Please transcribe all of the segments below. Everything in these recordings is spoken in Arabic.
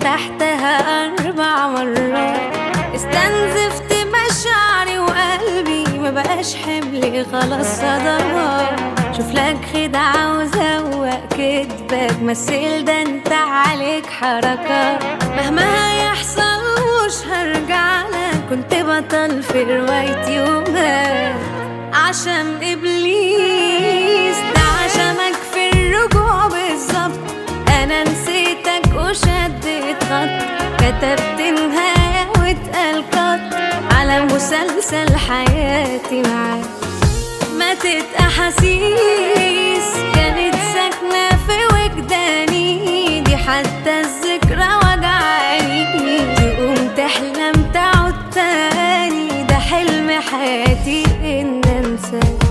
فتحتها 4 مرات. استنزفت مشاعري وقلبي ما بقاش حملي خلاص صدمات. شوف لك خدعة وزوق كدبك مثل ده انت عليك حركات. مهما هيحصل مش هرجع لك، كنت بطل في روايتي ومات عشان إبليس. ده عشمك في الرجوع بالظبط، أنا نسيتك وشديت خط. كتبت نهاية واتقال قط على مسلسل حياتي معاك. ماتت أحاسيس كانت ساكنة في وجداني، دي حتى الذكرى وجعاني. تقوم تحلم تعود تاني، ده حلم حياتي إن أنساك.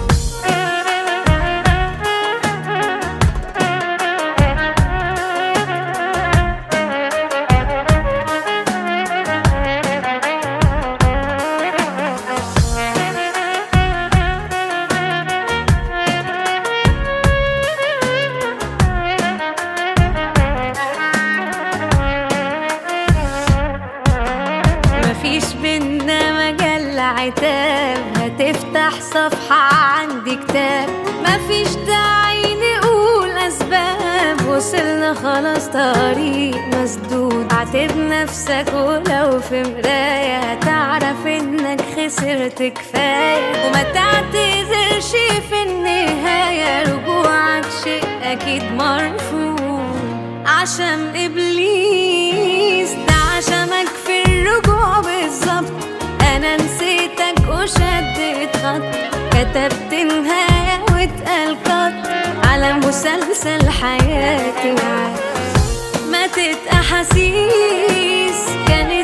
مفيش بينا مجال عتاب، هتفتح صفحة عندي كتاب. مفيش داعي نقول أسباب، وصلنا خلاص طريق مسدود. اعتب نفسك ولو في مراية هتعرف انك خسرت كفاية. وما تعتذرش في النهاية، رجوعك شيء أكيد مرفوض عشان إبليس. ده عشمك في الرجوع بالظبط، أنا نسيتك وشديت خط. كتبت نهاية واتقال قط على مسلسل حياتي معاك. ماتت أحاسيس كانت